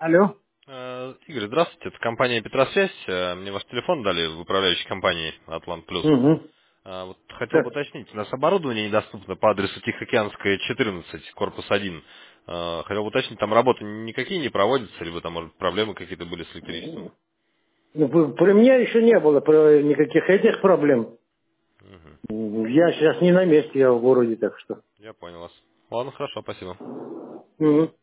Алло. Игорь, здравствуйте. Это компания Петросвязь. Мне ваш телефон дали в управляющей компании Атлант Плюс. Угу. Вот хотел бы Так. уточнить, у нас оборудование недоступно по адресу Тихоокеанская, 14, корпус 1. Хотел бы уточнить, там работы никакие не проводятся, либо там, может, проблемы какие-то были с электричеством? Ну, при мне еще не было никаких этих проблем. Мгм. Я сейчас не на месте, я в городе, так что. Я понял вас. Ладно, хорошо, спасибо. Мгм.